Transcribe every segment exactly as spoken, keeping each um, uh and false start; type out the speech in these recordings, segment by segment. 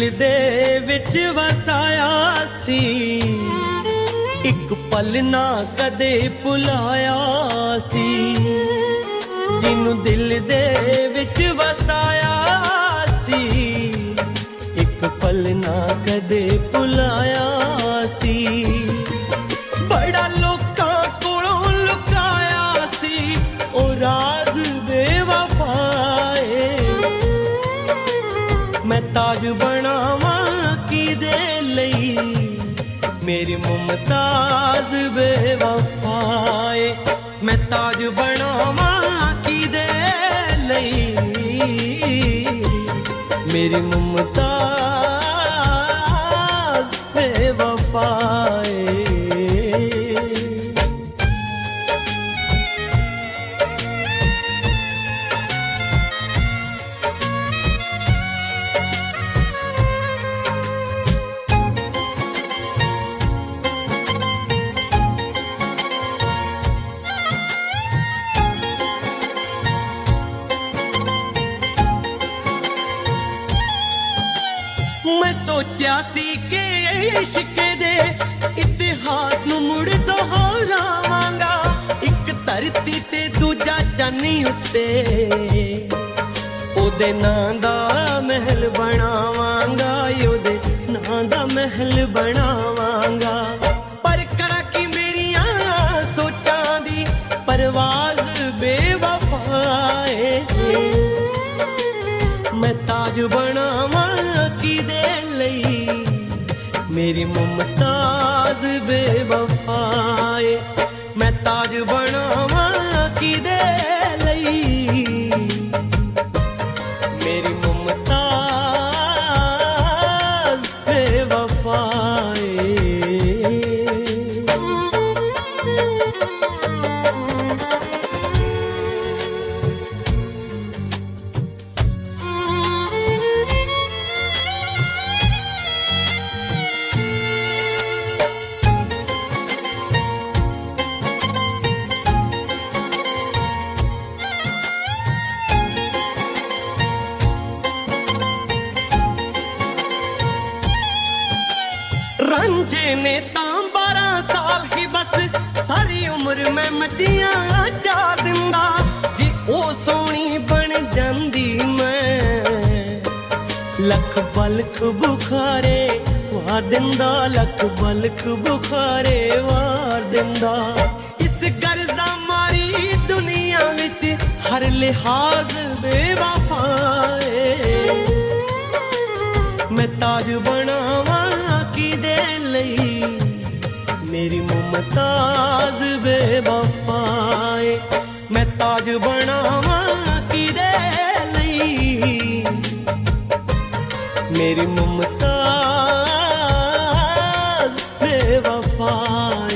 दिल दे विच वसाया सी एक पल ना कदे भुलाया सी जिन्नू दिल दे विच वसाया सी एक पल ना कदे भुलाया सी बड़ा लोकां कोलों लुकाया सी ओ राज बेवफाए मैं ताज बनावां किदे लई मेरी मुमताज बेवफाए मैं ताज बनावां किदे लई मेरी मुमताज बेवफाए सोचा सी के इश्क दे इतिहास नू मुड़ दोहरावांगा एक धरती ते दूजा चानी उत्ते ओदे नां दा महल बनावांगा ओदे नां दा महल बनावांगा पर करा कि मेरियां सोचां दी परवाज बेवफाए मैं ताज बनावां किदे मेरी मुमताज बेवफाए मैं ताज बनावां किदे लई मेरी मुमताज बेवफाए रंजे ने तां बारह साल ही बस सारी उम्र मैं मचियां चा दिंदा जी ओ सोनी बन जांदी मैं लख बलख बुखारे वार दिंदा लख बलख बुखारे वार दिंदा इस गर्जा मारी दुनिया विच हर लिहाज बेवफाए मैं ताज बनावां किदे लई मेरी मुमताज बेवफाए मैं ताज बनावां किदे लई मेरी मुमताज बेवफाए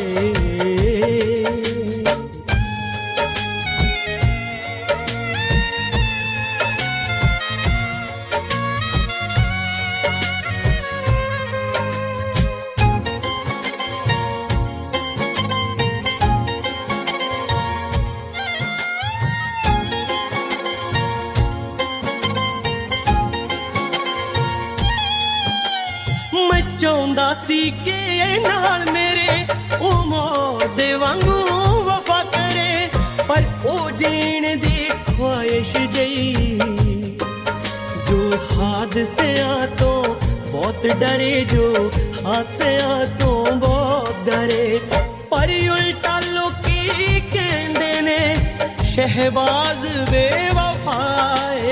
चाहुंदा सी के नाल मेरे ओ मौत वांगू वफा करे पर ओ जीण दी ख्वाहिश जई जो हादसियां तो बहुत डरे जो हादसियां तो बहुत डरे पर उल्टा लोकी कहंदे ने शहबाज बेवफाए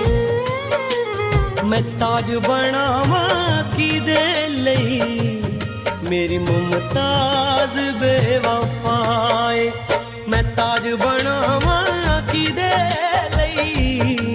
मैं ताज बनावां किदे लई मेरी मुमताज बेवफाए मैं ताज बनावां किदे लई